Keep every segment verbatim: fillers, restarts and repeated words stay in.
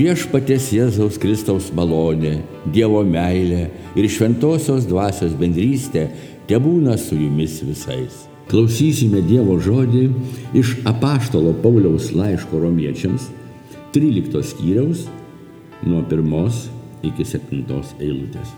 Viešpaties Jėzaus Kristaus malonė, Dievo meilė ir šventosios dvasios bendrystė tebūna su jumis visais. Klausysime Dievo žodį iš apaštalo Pauliaus laiško romiečiams, tryliktos skyriaus, nuo pirmos iki septintos eilutės.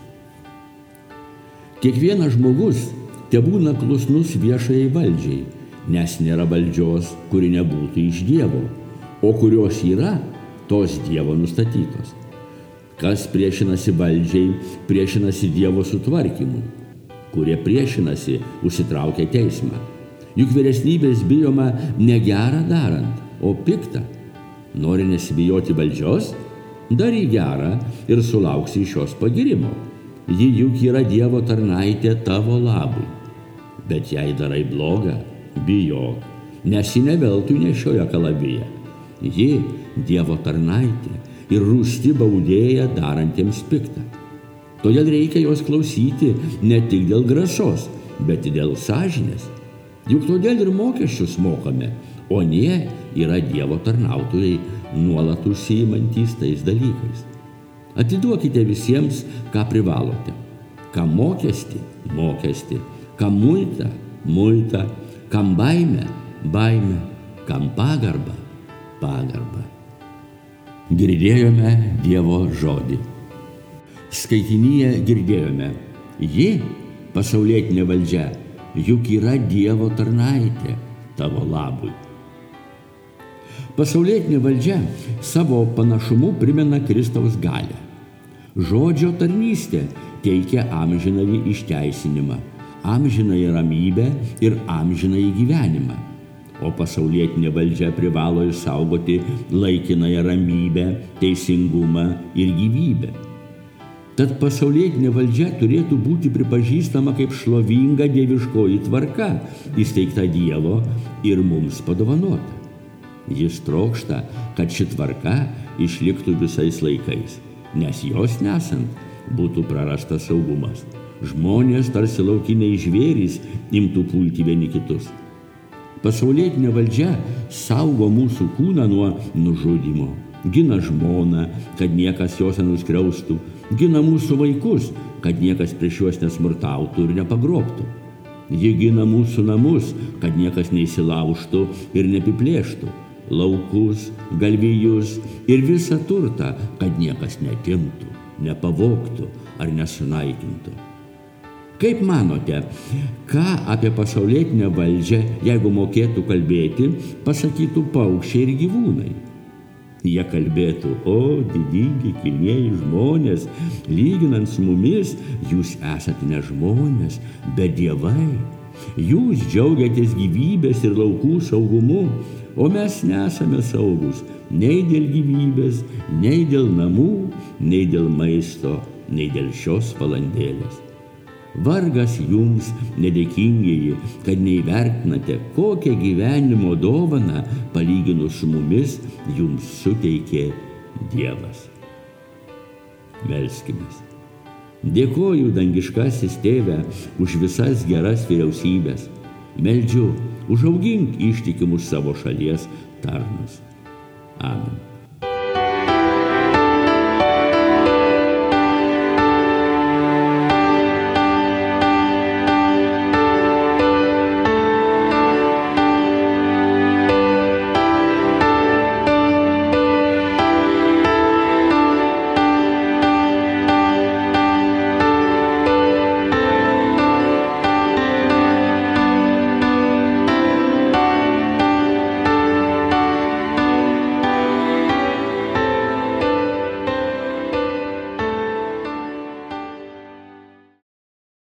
Kiekvienas žmogus tebūna klusnus viešajai valdžiai, nes nėra valdžios, kuri nebūtų iš Dievo, o kurios yra, tos Dievo nustatytos. Kas priešinasi valdžiai, priešinasi Dievo sutvarkymui. Kurie priešinasi, užsitraukia teismą. Juk vyresnybės bijoma ne gerą darant, o piktą. Nori nesibijoti valdžios? Daryk gerą ir sulauksi iš jos pagirimo. Ji juk yra Dievo tarnaitė tavo labui. Bet jei darai blogą, bijok, nes ji ne veltui nešioja kalaviją. Ji Dievo tarnaitė ir rūsti baudėja darantiems piktą. Todėl reikia jos klausyti ne tik dėl grąžos, bet ir dėl sąžinės. Juk todėl ir mokesčius mokame, o nie yra Dievo tarnautojai nuolat užsiimantys tais dalykais. Atiduokite visiems, ką privalote. Kam mokestį, mokestį, kam muitą, muitą, kam baimę, baimę, kam pagarbą, pagarbą. Girdėjome Dievo žodį. Skaitinyje girdėjome, ji, pasaulietinė valdžia, juk yra Dievo tarnaitė tavo labui. Pasaulietinė valdžia savo panašumu primena Kristaus galią. Žodžio tarnystė teikia amžinąjį išteisinimą, amžinąjį ramybę ir amžinąjį gyvenimą. O pasaulietinė valdžia privalo išsaugoti laikinąją ramybę, teisingumą ir gyvybę. Tad pasaulietinė valdžia turėtų būti pripažįstama kaip šlovinga dieviškoji tvarka, įsteigta Dievo ir mums padovanota. Jis trokšta, kad ši tvarka išliktų visais laikais, nes jos nesant būtų prarastas saugumas. Žmonės tarsi laukiniai žvėrys imtų pulti vieni kitus. Pasaulietinė valdžia saugo mūsų kūną nuo nužudymo, gina žmoną, kad niekas jos nenuskriaustų, gina mūsų vaikus, kad niekas prieš juos nesmurtautų ir nepagrobtų. Ji gina mūsų namus, kad niekas neįsilaužtų ir neapiplėštų, laukus, galvijus ir visą turtą, kad niekas neatimtų, nepavogtų ar nesunaikintų. Kaip manote, ką apie pasaulietinę valdžią, jeigu mokėtų kalbėti, pasakytų paukščiai ir gyvūnai? Jie kalbėtų, o didingi, kilnieji žmonės, lyginant su mumis, jūs esate ne žmonės, bet dievai. Jūs džiaugiatės gyvybės ir laukų saugumu, o mes nesame saugus nei dėl gyvybės, nei dėl namų, nei dėl maisto, nei dėl šios valandėlės. Vargas jums, nedėkingieji, kad neįvertinate, kokią gyvenimo dovaną, palyginus su mumis, jums suteikė Dievas. Melskimės. Dėkoju, dangiškasis Tėve, už visas geras vyriausybės. Meldžiu, užaugink ištikimus savo šalies tarnus. Amen.